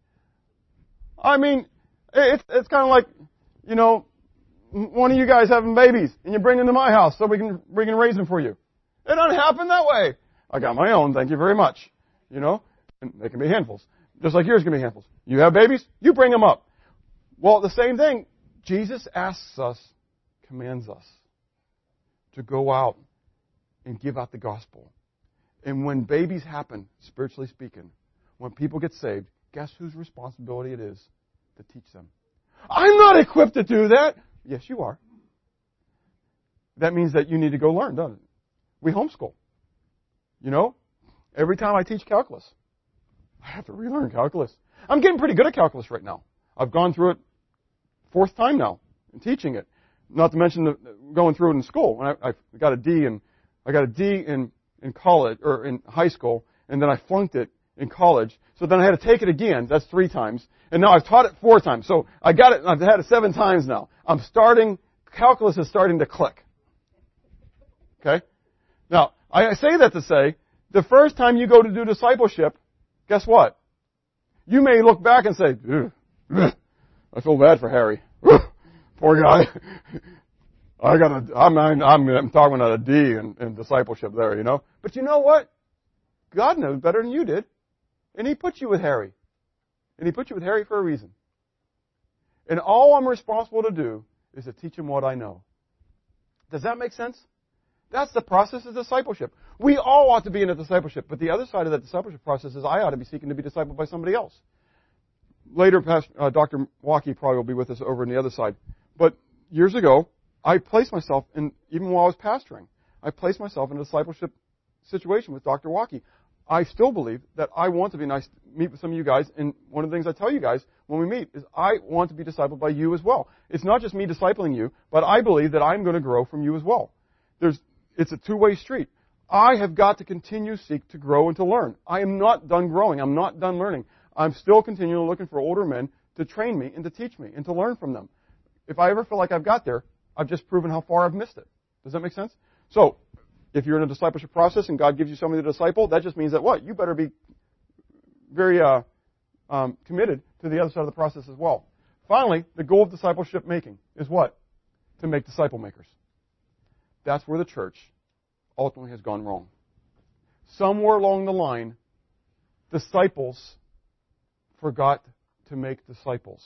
It's kind of like, one of you guys having babies, and you bring them to my house so we can raise them for you. It doesn't happen that way. I got my own, thank you very much. And they can be handfuls. Just like yours can be handfuls. You have babies, you bring them up. Well, the same thing. Jesus asks us, commands us to go out and give out the gospel. And when babies happen, spiritually speaking, when people get saved, guess whose responsibility it is to teach them? I'm not equipped to do that. Yes, you are. That means that you need to go learn, doesn't it? We homeschool. Every time I teach calculus, I have to relearn calculus. I'm getting pretty good at calculus right now. I've gone through it 4th time now in teaching it. Not to mention going through it in school. When I got a D in college or in high school, and then I flunked it in college. So then I had to take it again. That's 3 times. And now I've taught it 4 times. So I got it. I've had it 7 times now. Calculus is starting to click. Okay? Now, I say that to say, the first time you go to do discipleship, guess what? You may look back and say, I feel bad for Harry. Poor guy. I'm talking about a D in discipleship there, But you know what? God knows better than you did. And He put you with Harry. And He put you with Harry for a reason. And all I'm responsible to do is to teach him what I know. Does that make sense? That's the process of discipleship. We all ought to be in a discipleship, but the other side of that discipleship process is I ought to be seeking to be discipled by somebody else. Later, Dr. Waukee probably will be with us over on the other side. But years ago, I placed myself in, even while I was pastoring, I placed myself in a discipleship situation with Dr. Waukee. I still believe that I want to be nice, meet with some of you guys, and one of the things I tell you guys when we meet is I want to be discipled by you as well. It's not just me discipling you, but I believe that I'm going to grow from you as well. It's a two-way street. I have got to continue to seek to grow and to learn. I am not done growing. I'm not done learning. I'm still continually looking for older men to train me and to teach me and to learn from them. If I ever feel like I've got there, I've just proven how far I've missed it. Does that make sense? So, if you're in a discipleship process and God gives you somebody to disciple, that just means that what? You better be very committed to the other side of the process as well. Finally, the goal of discipleship making is what? to make disciple makers. That's where the church ultimately has gone wrong. Somewhere along the line, disciples forgot to make disciples.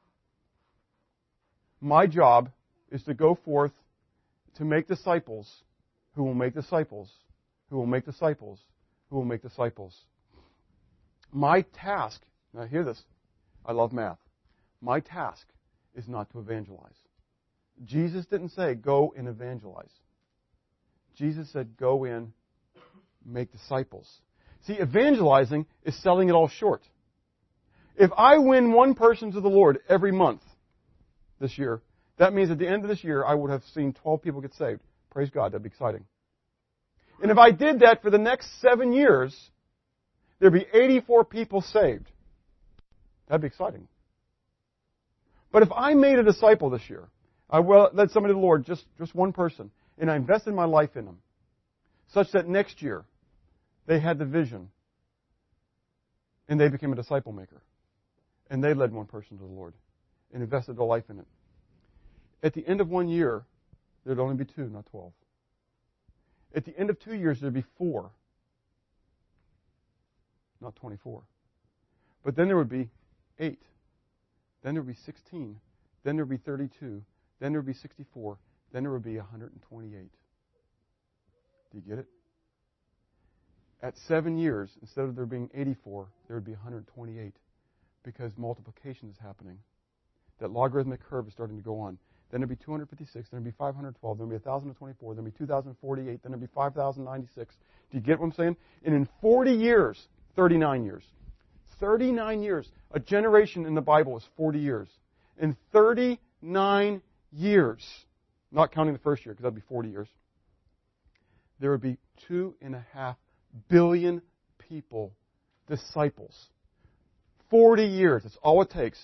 My job is to go forth to make disciples who will make disciples, who will make disciples, who will make disciples. My task, now hear this, I love math. My task is not to evangelize. Jesus didn't say, go and evangelize. Jesus said, go in, make disciples. See, evangelizing is selling it all short. If I win one person to the Lord every month this year, that means at the end of this year, I would have seen 12 people get saved. Praise God, that'd be exciting. And if I did that for the next 7 years, there'd be 84 people saved. That'd be exciting. But if I made a disciple this year, I led somebody to the Lord, just one person, and I invested my life in them, such that next year they had the vision, and they became a disciple maker, and they led one person to the Lord, and invested their life in it. At the end of 1 year, there'd only be 2, not 12. At the end of 2 years, there'd be 4, not 24. But then there would be 8. Then there would be 16. Then there would be 32. Then there would be 64. Then there would be 128. Do you get it? At 7 years, instead of there being 84, there would be 128 because multiplication is happening. That logarithmic curve is starting to go on. Then there'd be 256, then there'd be 512, then there'd be 1,024, then there'd be 2,048, then there'd be 5,096. Do you get what I'm saying? And in 40 years, 39 years, a generation in the Bible is 40 years. In 39 years, not counting the first year, because that'd be 40 years, there would be 2.5 billion people, disciples. 40 years, that's all it takes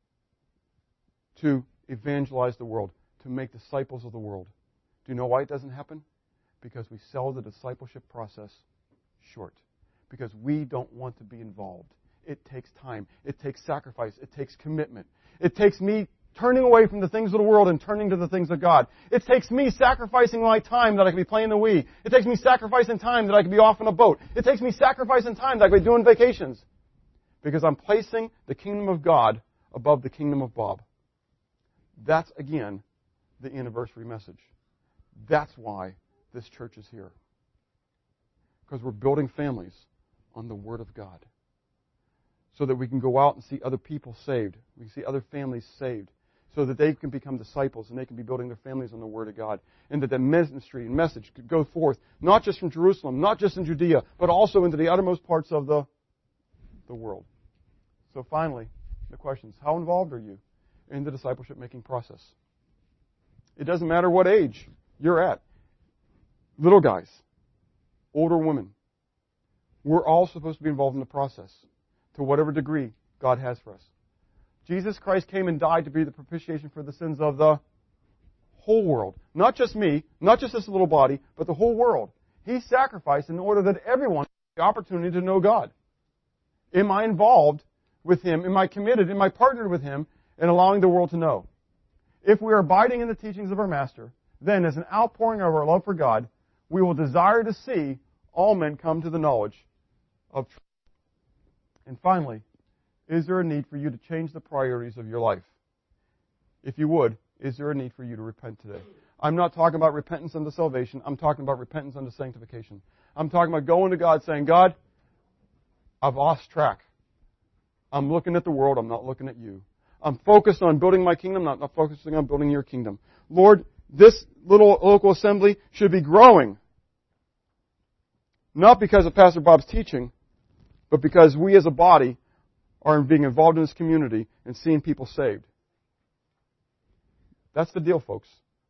to evangelize the world, to make disciples of the world. Do you know why it doesn't happen? Because we sell the discipleship process short. Because we don't want to be involved. It takes time. It takes sacrifice. It takes commitment. It takes me turning away from the things of the world and turning to the things of God. It takes me sacrificing my time that I could be playing the Wii. It takes me sacrificing time that I could be off on a boat. It takes me sacrificing time that I could be doing vacations. Because I'm placing the kingdom of God above the kingdom of Bob. That's, again, the anniversary message. That's why this church is here. Because we're building families on the Word of God. So that we can go out and see other people saved. We can see other families saved. So that they can become disciples and they can be building their families on the Word of God. And that the ministry and message could go forth, not just from Jerusalem, not just in Judea, but also into the uttermost parts of the world. So finally, the question is, how involved are you in the discipleship-making process? It doesn't matter what age you're at. Little guys, older women. We're all supposed to be involved in the process to whatever degree God has for us. Jesus Christ came and died to be the propitiation for the sins of the whole world. Not just me, not just this little body, but the whole world. He sacrificed in order that everyone has the opportunity to know God. Am I involved with Him? Am I committed? Am I partnered with Him in allowing the world to know? If we are abiding in the teachings of our Master, then as an outpouring of our love for God, we will desire to see all men come to the knowledge of truth. And finally, is there a need for you to change the priorities of your life? If you would, is there a need for you to repent today? I'm not talking about repentance unto salvation. I'm talking about repentance unto sanctification. I'm talking about going to God saying, God, I've lost track. I'm looking at the world. I'm not looking at you. I'm focused on building my kingdom, not focusing on building your kingdom. Lord, this little local assembly should be growing. Not because of Pastor Bob's teaching, but because we as a body are being involved in this community and seeing people saved. That's the deal, folks.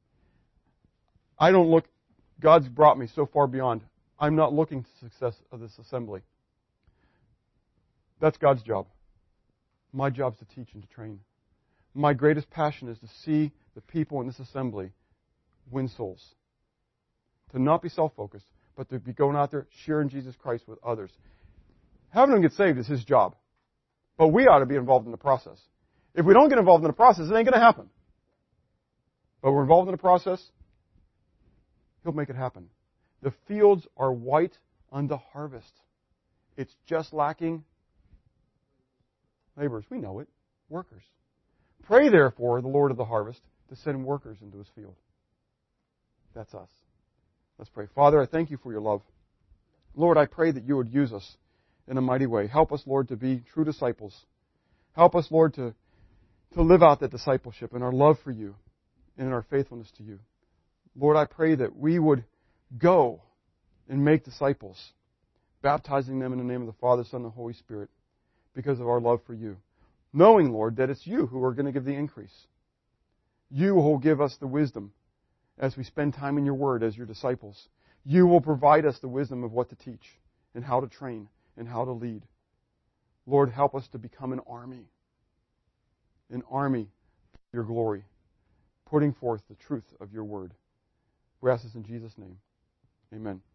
God's brought me so far beyond. I'm not looking to the success of this assembly. That's God's job. My job is to teach and to train. My greatest passion is to see the people in this assembly win souls. To not be self-focused, but to be going out there sharing Jesus Christ with others. Having them get saved is His job. But we ought to be involved in the process. If we don't get involved in the process, it ain't going to happen. but we're involved in the process, He'll make it happen. The fields are white unto harvest. It's just lacking laborers. We know it. Workers. Pray, therefore, the Lord of the harvest to send workers into His field. That's us. Let's pray. Father, I thank You for Your love. Lord, I pray that You would use us in a mighty way. Help us, Lord, to be true disciples. Help us, Lord, to live out that discipleship and our love for You and in our faithfulness to You. Lord, I pray that we would go and make disciples, baptizing them in the name of the Father, Son, and the Holy Spirit because of our love for You. Knowing, Lord, that it's You who are going to give the increase. You will give us the wisdom as we spend time in Your Word as Your disciples. You will provide us the wisdom of what to teach and how to train and how to lead. Lord, help us to become an army for Your glory, putting forth the truth of Your Word. We ask this in Jesus' name. Amen.